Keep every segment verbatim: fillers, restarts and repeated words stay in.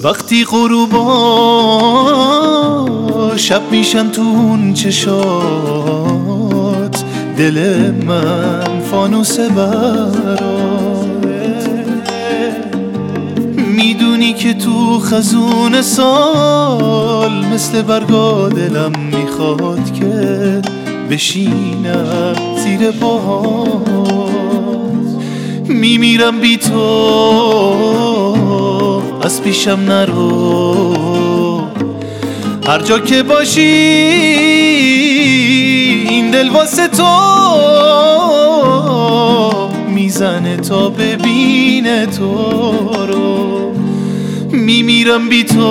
وقتی غروبا شب میشم تو اون چشات، دل من فانوس برات. میدونی که تو خزون سال مثل برگا دلم میخواد که بشینم زیر پاهات. میمیرم بی تو، از پیشم نرو. هر جا که باشی این دل واسه تو میزنه تا ببینه تو رو. میمیرم بی تو،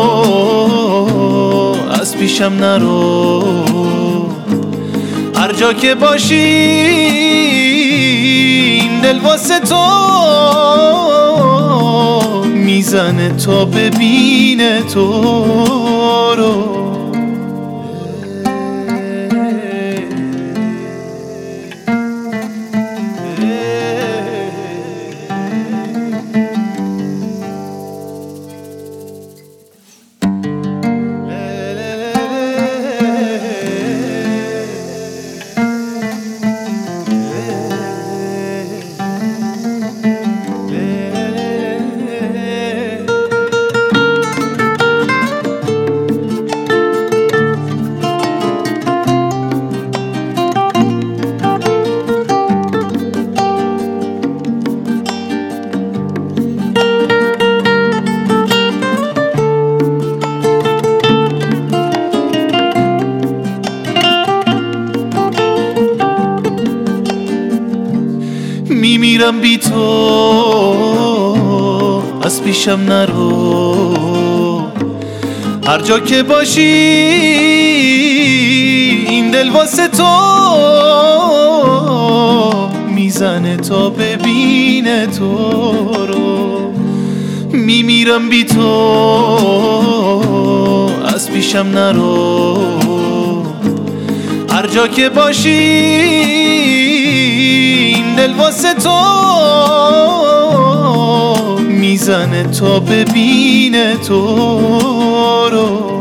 از پیشم نرو. هر جا که باشی این دل واسه تو میزنه تا ببینه تو رو. میمیرم بی تو، از پیشم نرو. هر جا که باشی این دل واسه تو میزنه تا ببینه تو رو. میمیرم بی تو، از پیشم نرو. هر جا که باشی دل واسه تو میزنه تا ببینه تو رو.